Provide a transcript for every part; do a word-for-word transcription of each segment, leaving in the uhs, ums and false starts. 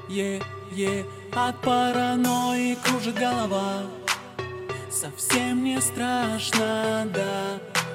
Е-е, от паранойи кружит голова. Совсем не страшно, да.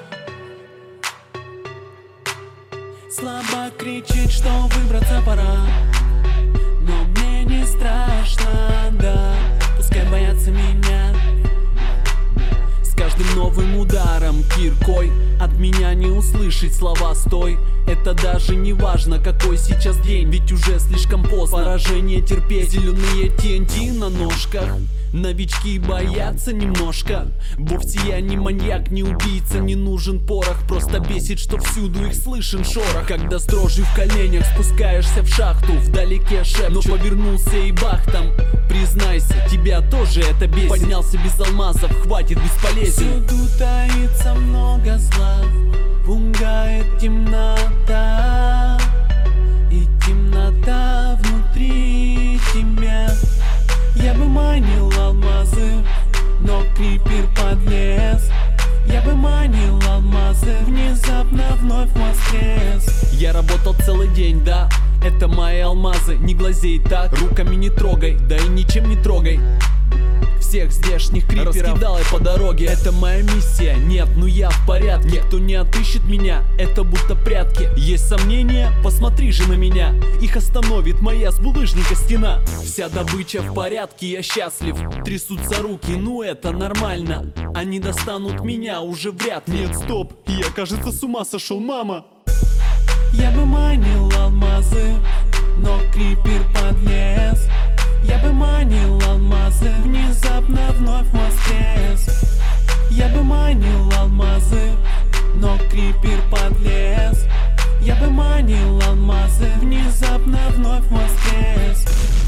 Слабо кричит, что выбраться пора, но мне не страшно, да. Пускай боятся меня. С каждым новым ударом киркой от меня не услышать слова «стой». Это даже не важно, какой сейчас день, ведь уже слишком поздно поражение терпеть. Зеленые ти эн ти на ножках, новички боятся немножко. Вовсе я не маньяк, не убийца, не нужен порох. Просто бесит, что всюду их слышен шорох. Когда с дрожью в коленях спускаешься в шахту, вдалеке шепчут, но повернулся и бах там. Признайся, тебя тоже это бесит. Поднялся без алмазов, хватит, бесполезен. Всюду таится много зла, пугает темнота, и темнота внутри тебя. Я бы манил алмазы, но крипер подлез. Я бы манил алмазы, внезапно вновь воскрес. Я работал целый день, да, это мои алмазы. Не глазей так, руками не трогай, да и ничем не трогай всех здешних криперов, раскидал я по дороге. Это моя миссия, нет, ну я в порядке. Никто не отыщет меня, это будто прятки. Есть сомнения? Посмотри же на меня. Их остановит моя с булыжника стена. Вся добыча в порядке, я счастлив. Трясутся руки, ну это нормально. Они достанут меня уже вряд ли. Нет, стоп, я, кажется, с ума сошел, мама. Я бы манил алмазы, но крипер подлез. Я бы манил алмазы, внезапно вновь воскрес. Я бы манил алмазы, но крипер подлез. Я бы манил алмазы, внезапно вновь воскрес.